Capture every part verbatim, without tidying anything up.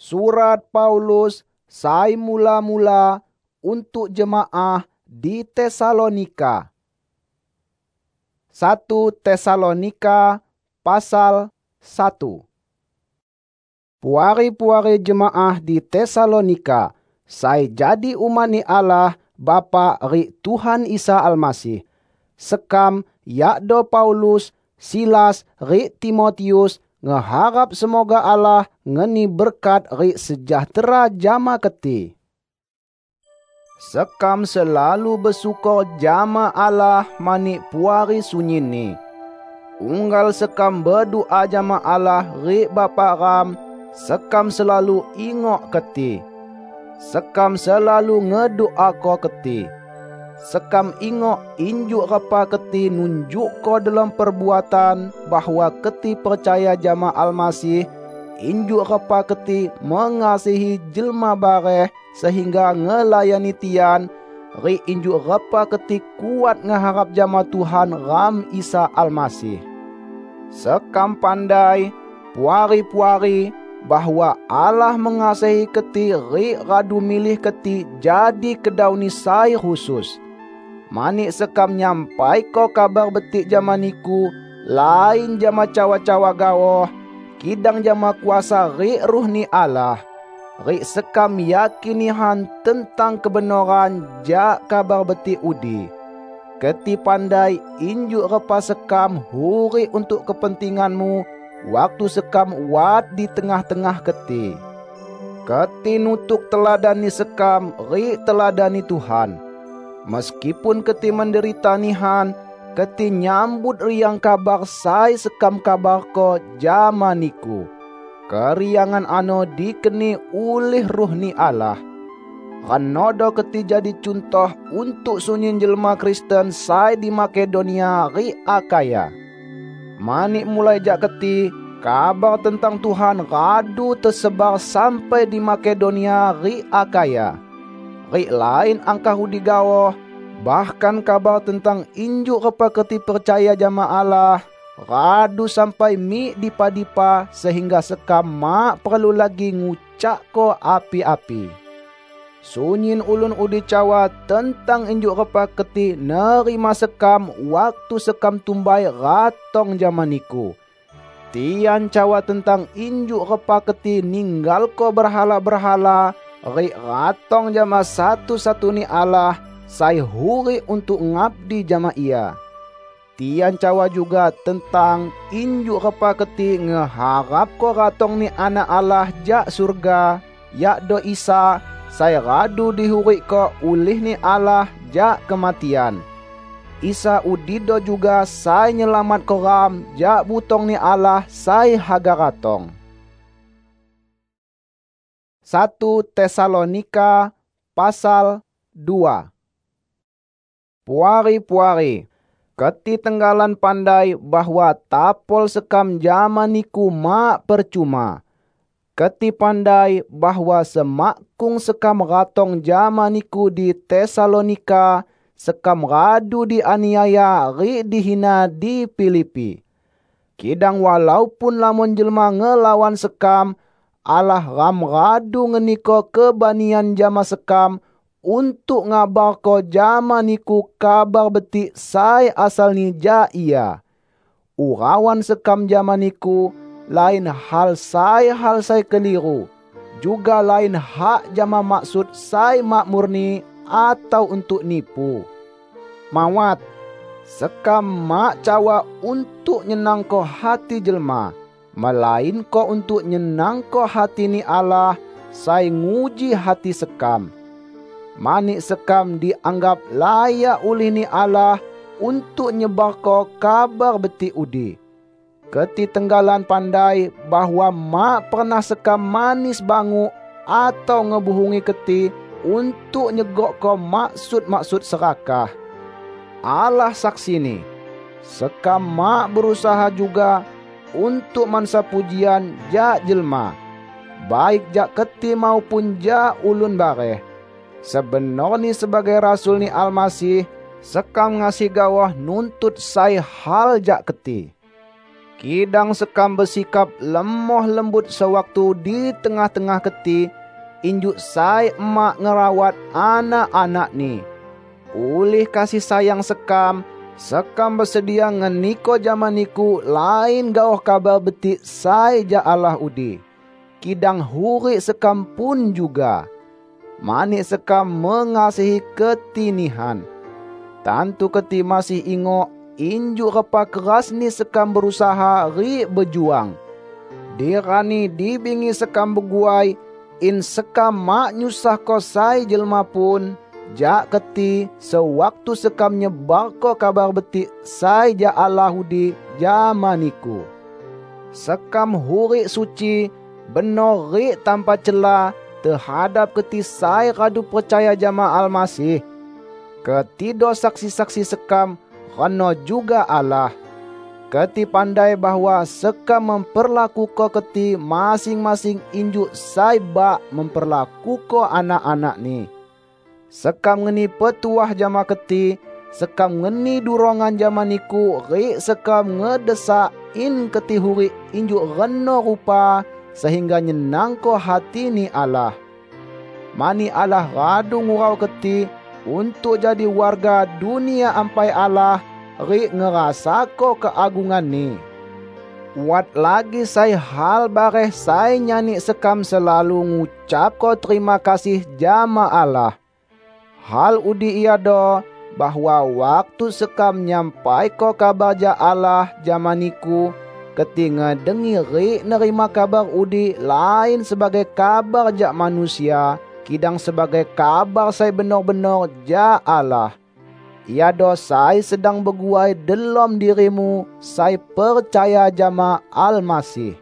Surat Paulus sai mula-mula untuk jemaah di Tesalonika. satu Tesalonika pasal satu. Puari-puari jemaah di Tesalonika, sai jadi umat ni Allah Bapa ri Tuhan Isa Almasih. Sekam yakdo Paulus, Silas ri Timotius ngeharap semoga Allah ngeni berkat ri sejahtera jama keti. Sekam selalu bersyukur jama Allah mani puari sunyi ni. Unggal sekam berdoa jama Allah ri Bapa Ram, sekam selalu ingok keti. Sekam selalu ngedoa ko keti. Sekam ingok injuk rapa keti nunjuk ko dalam perbuatan bahwa keti percaya jama Almasih, injuk rapa keti mengasihi jelma bareh sehingga ngelayani tian, ri injuk rapa keti kuat ngeharap jama Tuhan Ram Isa Almasih. Sekam pandai, puari-puari, bahwa Allah mengasihi keti ri radu milih keti jadi kedauni sai khusus. Manik sekam nyampai ko kabar betik jamaniku, lain jama cawa-cawa gawoh, kidang jama kuasa ri ruh ni Allah. Ri sekam yakinihan tentang kebenaran jak kabar betik udi. Keti pandai injuk repa sekam huri untuk kepentinganmu, waktu sekam wat di tengah-tengah keti. Keti nutuk teladani sekam ri teladani Tuhan. Meskipun keti menderita nihan, keti nyambut riang kabar sai sekam kabar ko jamaniku. Keriangan ano dikeni ulih ruh ni Allah. Kanodo keti jadi contoh untuk sunyin jelma Kristen sai di Makedonia ri Akaya. Manik mulai jak keti, kabar tentang Tuhan radu tersebar sampai di Makedonia ri Akaya. Ri lain angka hudi gawoh, bahkan kabar tentang injuk repa keti percaya jama Allah radu sampai mi dipa-dipa sehingga sekam mak perlu lagi ngucak ko api-api. Sunyin ulun udi cawa tentang injuk repa keti nerima sekam waktu sekam tumbai ratong jamaniku. Tian cawa tentang injuk repa keti ninggal ko berhala-berhala, ri ratong jama satu-satu ni Allah, sai huri untuk ngabdi jama ia. Tian cawa juga tentang injuk repa keti ngeharap ko ratong ni anak Allah jak surga, yakdo Isa, sai radu dihuri ko ulih ni Allah jak kematian. Isa udido juga sai nyelamat koram jak butong ni Allah sai haga ratong. satu Tesalonika pasal dua. Puari-puari, keti tenggalan pandai bahwa tapol sekam jamaniku mak percuma. Keti pandai bahwa semakung sekam ratong jamaniku di Tesalonika, sekam radu dianiaya ri dihina di Filipi. Kidang walaupun lamun jelma ngelawan sekam, Allah ram radu ngeniko kebanian jama sekam untuk ngabar ko jamaniku kabar betik sai asal ni ja ia. Urawan sekam jamaniku lain hal sai hal sai keliru, juga lain hak jama maksud sai mak murni atau untuk nipu. Mawat, sekam mak cawa untuk nyenang ko hati jelma, melain ko untuk nyenang ko hati ni Allah, sai nguji hati sekam. Manik sekam dianggap layak oleh ni Allah untuk nyebar ko kabar betik udi. Keti tenggalan pandai bahwa mak pernah sekam manis bangu atau ngebuhungi keti untuk nyegok ko maksud-maksud serakah. Allah saksi ni, sekam mak berusaha juga untuk mansa pujian jak jelma, baik jak keti maupun jak ulun bareh. Sebenarnya sebagai rasul ni Almasih, sekam ngasih gawah nuntut sai hal jak keti. Kidang sekam bersikap lemah lembut sewaktu di tengah-tengah keti, injuk sai emak ngerawat anak-anak ni. Ulih kasih sayang sekam, sekam bersedia ngeniko zaman niku lain gauh kabar betik sai ja Allah udi. Kidang huri sekam pun juga. Manik sekam mengasihi ketinihan. Tantu keti masih ingok injuk repa keras ni sekam berusaha ri berjuang. Dirani dibingi sekam beguai, in sekam mak nyusah ko sai jelma pun, jak keti sewaktu sekam nyebar ko kabar betik sai ja Allahudi jamaniku. Sekam hurik suci, benar rik tanpa celah terhadap keti sai radu percaya jama Almasih. Ketido saksi-saksi sekam rano juga Allah. Keti pandai bahawa sekam memperlaku ko keti masing-masing injuk sai bak memperlaku ko anak-anak ni. Sekam ngeni petuah jama keti, sekam ngeni durongan jama niku, rik sekam ngedesak in keti hurik injuk reno rupa sehingga nyenang ko hati ni Allah. Mani Allah radu ngurau keti untuk jadi warga dunia ampai Allah, rik ngerasa ko keagungan ni. Wat lagi saya hal bareh saya nyanyi sekam selalu ngucap ko terima kasih jama Allah. Hal udi ia do bahwa waktu sekam nyampai ko kabar ja Allah jamaniku, ketinga dengi rik nerima kabar udi lain sebagai kabar ja manusia, kidang sebagai kabar saya benar-benar ja Allah. Ia do saya sedang berguai dalam dirimu, saya percaya jama Almasih.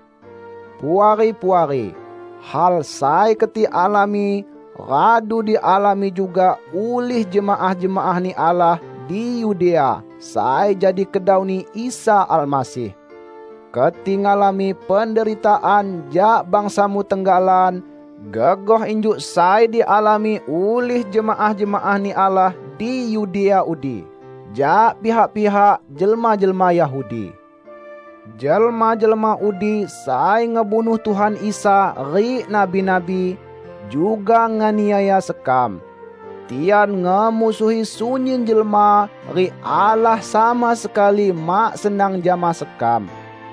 Puari-puari, hal saya keti alami, radu dialami juga ulih jemaah-jemaah ni Allah di Yudea, saya jadi kedau ni Isa Almasih. Keti ngalami penderitaan jak bangsamu tenggalan, gagoh injuk saya dialami ulih jemaah-jemaah ni Allah di Yudea udi, jak pihak-pihak jelma-jelma Yahudi. Jelma-jelma udi saya ngebunuh Tuhan Isa ri nabi-nabi, juga nganiaya sekam. Tian ngemusuhi sunyin jelma, ri Allah sama sekali mak senang jama sekam.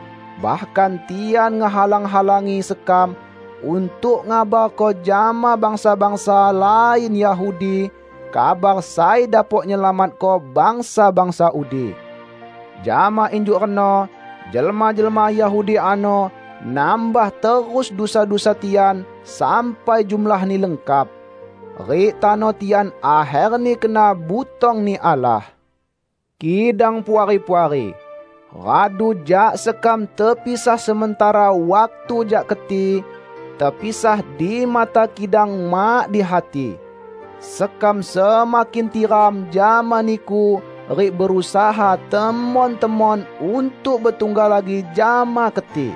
Bahkan tian ngehalang-halangi sekam untuk ngabar ko jama bangsa-bangsa lain Yahudi, kabar saya dapat nyelamat ko bangsa-bangsa udi. Jama injuk reno, jelma-jelma Yahudi ano nambah terus dosa-dosa tian sampai jumlah ni lengkap. Rik tano tian akhir ni kena butong ni Allah. Kidang puari-puari, radu jak sekam terpisah sementara waktu jak keti, terpisah di mata kidang mak di hati. Sekam semakin tiram jamaniku, rik berusaha temon-temon untuk bertunggal lagi jama keti.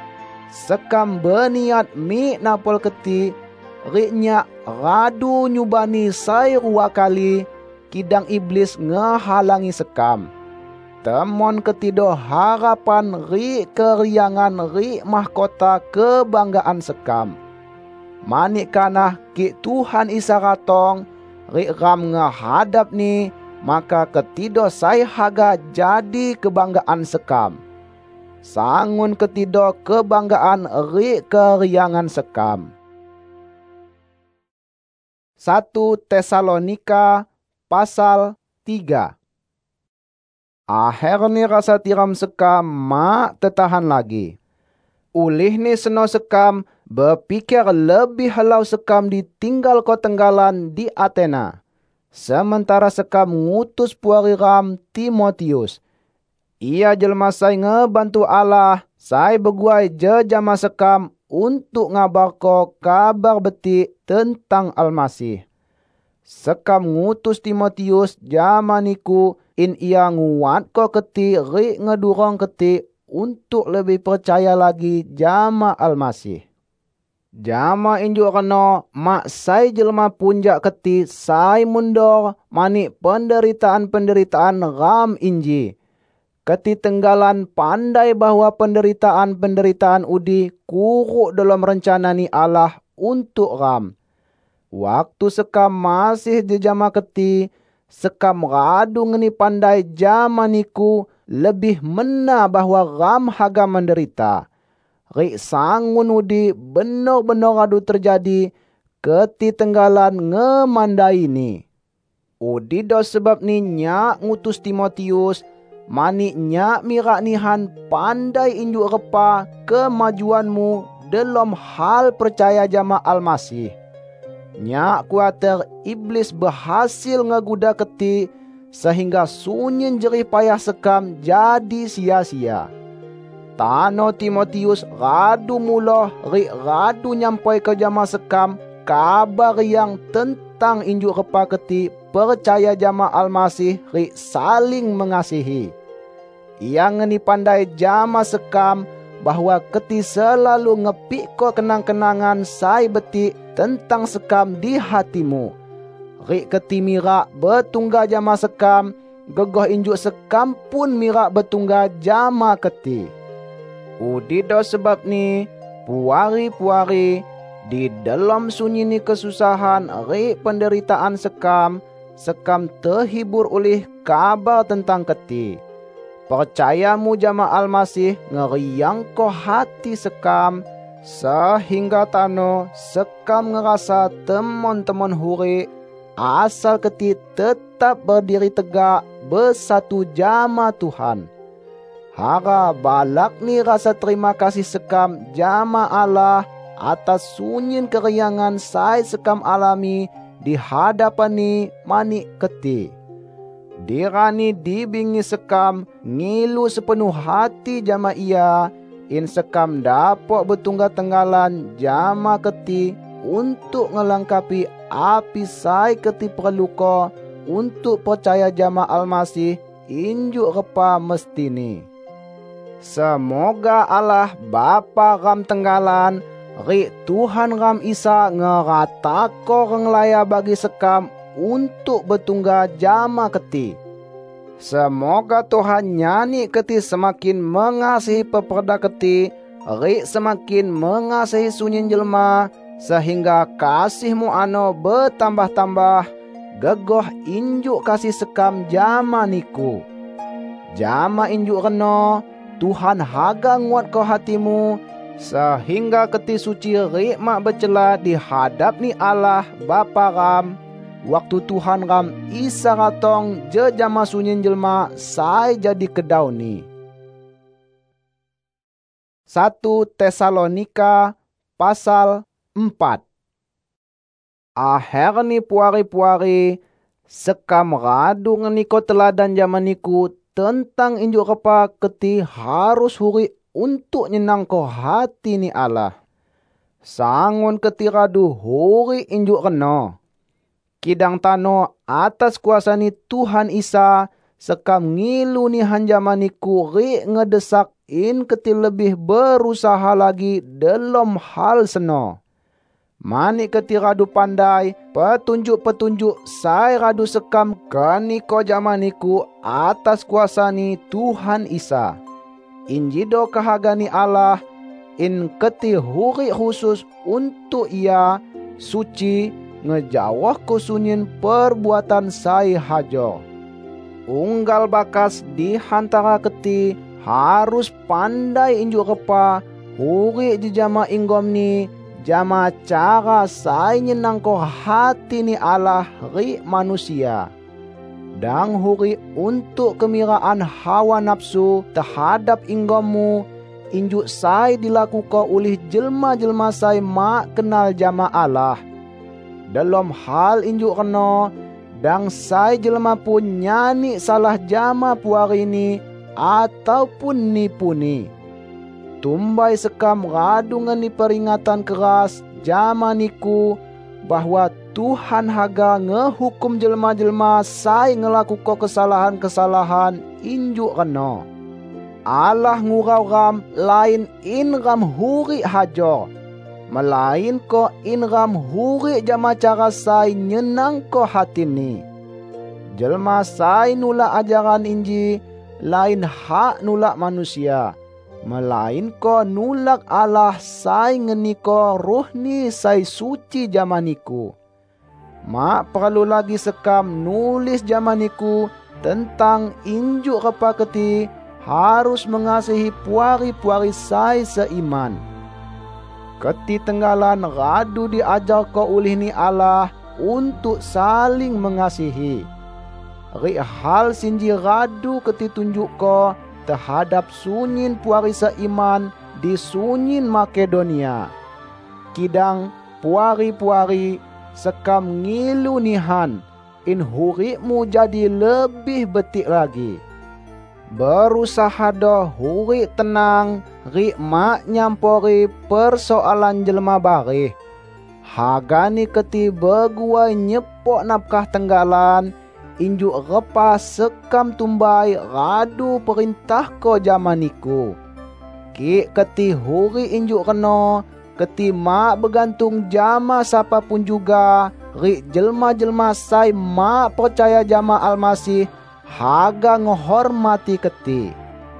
Sekam berniat mi napol keti, riknya radu nyubani saya dua kali, kidang iblis ngehalangi sekam. Temon ketido harapan rik keriangan rik mahkota kebanggaan sekam. Manik kanah ki Tuhan Isa ratong, rik ram ngehadap ni, maka ketido saya haga jadi kebanggaan sekam. Sangun ketido kebanggaan rik keriangan sekam. satu Tesalonika pasal tiga. Akhir ni rasa tiram sekam mak tertahan lagi. Ulih ni seno sekam berpikir lebih halau sekam ditinggal ko tenggalan di Athena. Sementara sekam ngutus puari ram Timotius. Ia jelma saya ngebantu Allah, saya berguai je jama sekam untuk ngabar ko kabar betik tentang Almasih. Sekam ngutus Timotius jamaniku, in ia nguat ko keti rik ngedurong keti untuk lebih percaya lagi jama Almasih. Jama injuk reno mak sai jelma punjak keti sai mundor manik penderitaan-penderitaan ram inji. Ketitenggalan pandai bahwa penderitaan-penderitaan udi kuruk dalam rencana ni Allah untuk ram. Waktu sekam masih jejama keti, sekam radu ngeni pandai jama niku lebih mena bahwa ram haga menderita. Rik sangun udi benar-benar radu terjadi ketitenggalan ngemandai ni. Udi do sebab ni nyak ngutus Timotius, mani nyak mirak nihan pandai injuk repa kemajuanmu dalam hal percaya jama Almasih. Nyak kuatir iblis berhasil ngeguda keti sehingga sunyin jerih payah sekam jadi sia-sia. Tano Timotius radu muloh ri radu nyampai ke jama sekam kabar yang tentang injuk repa keti percaya jama Almasih ri saling mengasihi. Ia ngeni pandai jama sekam bahwa keti selalu ngepik ko kenang-kenangan sai betik tentang sekam di hatimu. Rik keti mirak betungga jama sekam, gegoh injuk sekam pun mirak betungga jama keti. Udido sebab ni, puari-puari, di dalam sunyi ni kesusahan rik penderitaan sekam, sekam terhibur oleh kabar tentang keti. Percayamu jama Almasih ngeriang ko hati sekam, sehingga tano sekam ngerasa teman-teman huri asal keti tetap berdiri tegak bersatu jama Tuhan. Hara balak ni rasa terima kasih sekam jama Allah atas sunyin keriangan sai sekam alami di hadapan ni mani keti. Dirani dibingi sekam ngilu sepenuh hati jama ia, in sekam dapok betungga tenggalan jama keti untuk ngelengkapi api sai keti perlu ko untuk percaya jama Almasih injuk repa mestini. Semoga Allah Bapa ram tenggalan, ri Tuhan ram Isa ngeratako renglaya bagi sekam untuk betungga jama keti. Semoga Tuhan nyani keti semakin mengasihi peperda keti, ri semakin mengasihi sunyin jelma, sehingga kasihmu ano bertambah-tambah, gegoh injuk kasih sekam jama niku. Jama injuk reno, Tuhan haga nguat ko hatimu, sehingga keti suci ri mak bercela di hadap ni Allah Bapa ram, waktu Tuhan ram Isa ratong jejama sunyin jelma sai jadi kedau ni. satu Tesalonika pasal empat. Aher ni puari-puari, sekam radu ngeniko teladan zaman niku tentang injuk repa keti harus huri untuk nyenang ko hati ni Allah. Sangun keti radu huri injuk reno. Kidang tano atas kuasa ni Tuhan Isa, sekam ngilu ni hanjaman niku ri ngedesak in keti lebih berusaha lagi dalam hal seno. Mani keti radu pandai petunjuk-petunjuk sai radu sekam kaniko jaman niku atas kuasa ni Tuhan Isa. Injido kahagani Allah, in keti huri khusus untuk ia suci ngejawah kusunyin perbuatan sai hajo. Unggal bakas di hantara keti harus pandai injuk repa huri jejama inggom ni jama cara sai nyenang ko hati ni Allah ri manusia. Dang huri untuk kemiraan hawa nafsu terhadap inggommu injuk sai dilakukan oleh jelma-jelma sai mak kenal jama Allah. Dalam hal injuk reno, dang sai jelma pun nyani salah jama puari ni ataupun nipu ni. Tumbai sekam radungan ni peringatan keras jama niku bahwa Tuhan haga ngehukum jelma-jelma sai ngelakukan kesalahan-kesalahan injuk reno. Allah ngurau ram lain in ram huri hajo, melain ko in ram huri jama cara sai nyenang ko hati ni. Jelma sai nula ajaran inji, lain hak nulak manusia, melainko nulak Allah sai ngeniko ruh ni sai suci jamaniku. Mak perlu lagi sekam nulis jamaniku tentang injuk kepa keti harus mengasihi puari-puari sai seiman. Keti tenggalan radu diajar ko ulih ni Allah untuk saling mengasihi. Ri hal sinji radu keti tunjuk ko terhadap sunyin puari seiman di sunyin Makedonia. Kidang puari-puari sekam ngilu nihan in hurikmu jadi lebih betik lagi. Berusaha do huri tenang, ri mak nyampori persoalan jelma barih. Hagani keti beguai nyepok napkah tenggalan, injuk repa sekam tumbai radu perintah ko jamaniku. Ki keti huri injuk keno, keti mak bergantung jama siapapun juga, ri jelma-jelma sai mak percaya jama Almasih, haga ngehormati keti.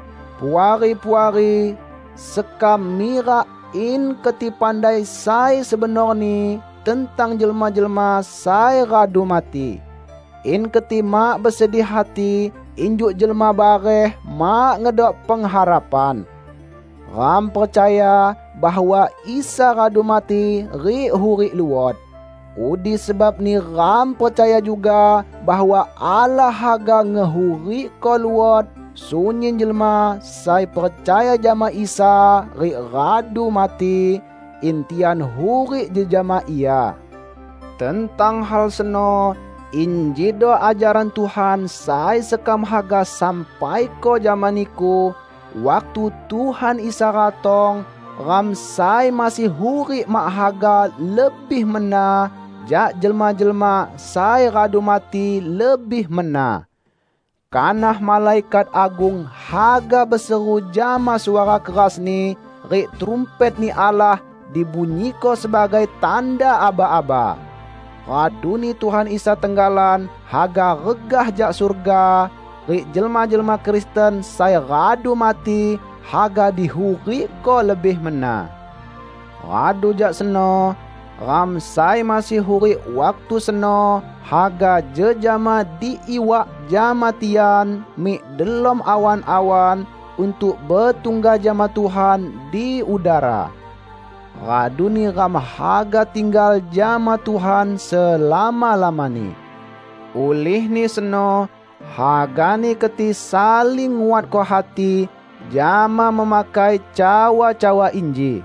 Puari-puari sekam mira in keti pandai sai sebenor ni tentang jelma-jelma sai radu mati. In keti mak bersedih hati, injuk jelma bareh mak ngedok pengharapan. Ram percaya bahwa Isa radu mati ri huri luot. Udi sebab ni ram percaya juga bahwa Allah haga ngehuri ko luot sunyin jelma sai percaya jama Isa ri radu mati intian huri je jama ia. Tentang hal seno injido ajaran Tuhan sai sekam haga sampai ko jamaniku waktu Tuhan Isa ratong, ram sai masih huri mak haga lebih mena jak jelma-jelma sai radu mati lebih mena. Kanah malaikat agung haga berseru jama suara keras ni, rik trumpet ni Allah dibunyiko sebagai tanda aba-aba. Radu ni Tuhan Isa tenggalan haga regah jak surga, rik jelma-jelma Kristen sai radu mati haga dihuri ko lebih mena. Radu jak seno, ram sai masih huri waktu seno, haga jejama diiwak jamatian mi delom awan-awan untuk bertungga jama Tuhan di udara. Radu ni ram haga tinggal jama Tuhan selama-lamani. Ulih ni seno, hagani keti saling nguat ko hati jama memakai cawa-cawa inji.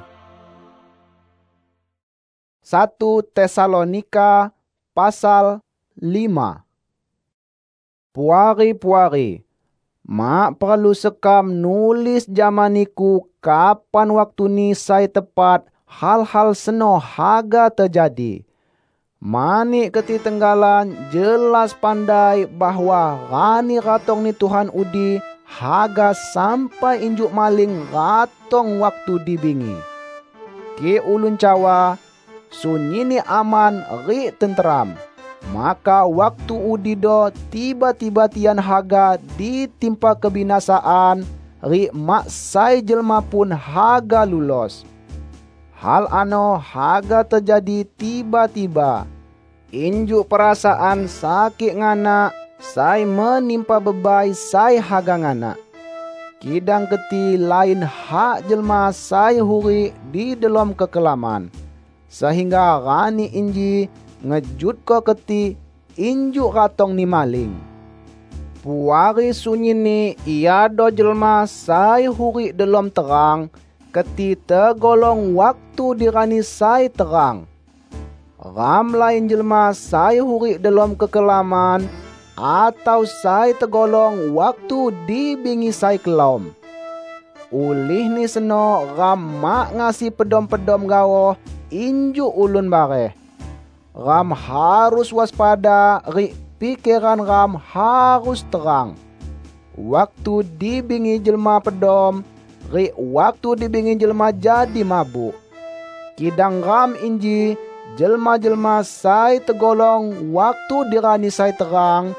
satu Tesalonika pasal lima. Puari-puari, mak perlu sekam nulis jamaniku kapan waktu ni sai tepat hal-hal seno haga terjadi. Mani keti tenggalan jelas pandai bahwa rani ratong ni Tuhan udi haga sampai injuk maling ratong waktu dibingi. Ki ulun cawa sunyi ni aman ri tenteram. Maka waktu udido tiba-tiba tian haga ditimpa kebinasaan, ri mak sai jelma pun haga lulos. Hal ano haga terjadi tiba-tiba. Injuk perasaan sakit ngana, sai menimpa bebai sai haga ngana. Kidang keti lain hak jelma sai huri di dalam kekelaman. Sehingga rani inji ngejut ko keti injuk ratong ni maling. Puari sunyi ni ia do jelma sai huri dalam terang, keti tergolong waktu dirani sai terang. Ram lain jelma sai huri dalam kekelaman, atau sai tergolong waktu dibingi sai kelom. Ulih ni seno ram mak ngasih pedom-pedom gawo injuk ulun bareh. Ram harus waspada, ri pikiran ram harus terang. Waktu dibingi jelma pedom, ri waktu dibingi jelma jadi mabuk. Kidang ram inji jelma-jelma sai tergolong waktu dirani sai terang,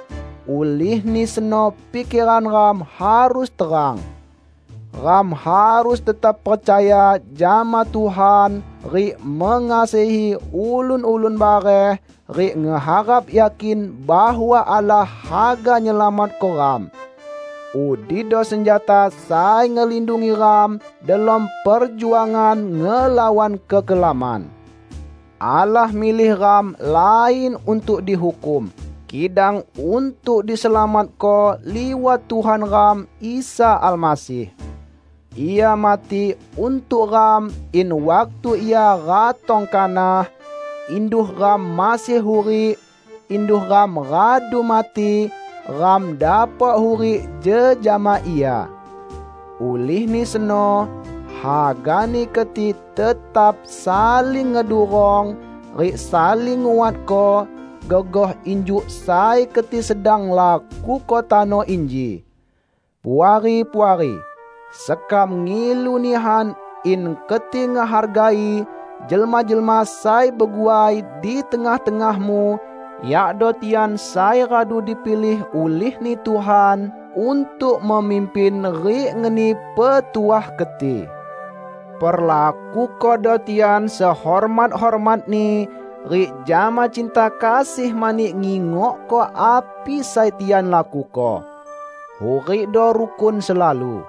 ulih ni seno pikiran ram harus terang. Ram harus tetap percaya jama Tuhan, ri mengasihi ulun-ulun bareh, ri ngeharap yakin bahwa Allah haga nyelamat ko ram. Udido senjata sai ngelindungi ram dalam perjuangan ngelawan kekelaman. Allah milih ram lain untuk dihukum, kidang untuk diselamat ko liwat Tuhan ram Isa Almasih. Ia mati untuk ram in waktu ia ratong kanah, induh ram masih huri, induh ram radu mati, ram dapat huri jejama ia. Ulih ni seno, hagani keti tetap saling ngedurong, ri saling nguat ko, gogoh injuk sai keti sedang laku ko tano inji. Puari-puari, sekam ngilu nihan in keti ngehargai jelma-jelma sai beguai di tengah-tengahmu, yakdo tian sai radu dipilih ulih ni Tuhan untuk memimpin ri ngeni petuah keti. Perlaku kodo tian sehormat-hormat ni, ri jama cinta kasih mani ngingok ko api sai tian laku ko. Huri do rukun selalu.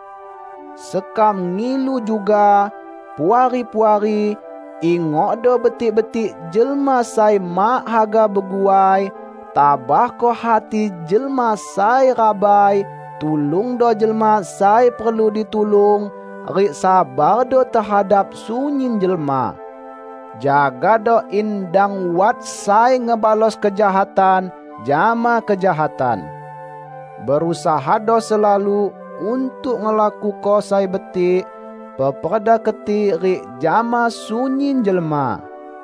Sekam ngilu juga, puari-puari, ingok do betik-betik jelma sai mak haga beguai, tabah ko hati jelma sai rabai, tulung do jelma sai perlu ditulung, ri sabar do terhadap sunyin jelma. Jaga do indang wat sai ngebalos kejahatan, jama kejahatan. Berusaha do selalu untuk ngelaku ko sai betik, peperda keti ri jama sunyin jelma.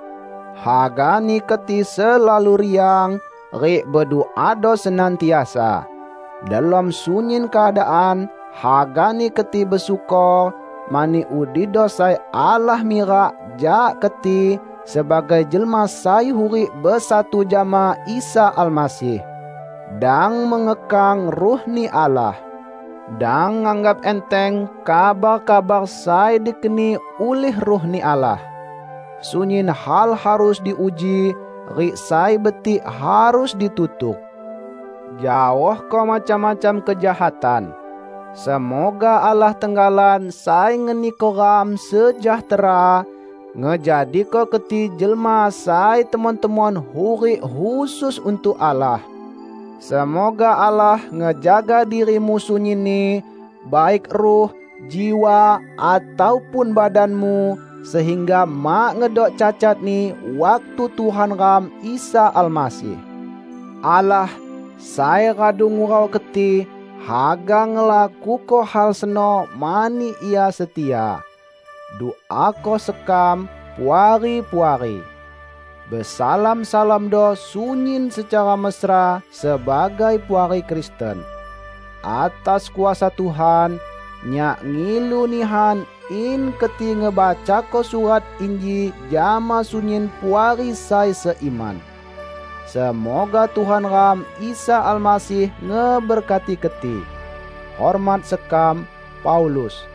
Hagani keti selalu riang, ri berdoa do senantiasa. Dalam sunyin keadaan, hagani keti besyukur, mani udido sai Allah mira jak keti sebagai jelma sai huri bersatu jama Isa Almasih. Dang mengekang ruh ni Allah. Dang anggap enteng kabar-kabar sai dikeni ulih ruh ni Allah. Sunyin hal harus diuji, ri sai betik harus ditutup. Jauh ko macam-macam kejahatan. Semoga Allah tenggalan sai ngeni koram sejahtera, ngejadi ko keti jelma sai teman-teman huri khusus untuk Allah. Semoga Allah ngejaga dirimu sunyini, baik ruh, jiwa, ataupun badanmu, sehingga mak ngedok cacat ni waktu Tuhan ram Isa Almasih. Allah, saya radu ngurau keti, haga ngelaku ko hal seno mani ia setia. Doa ko sekam, puari-puari. Besalam-salam do sunyin secara mesra sebagai puari Kristen. Atas kuasa Tuhan, nyak ngilu nihan in keti ngebaca ko surat inji jama sunyin puari sai seiman. Semoga Tuhan ram Isa Almasih ngeberkati keti. Hormat sekam, Paulus.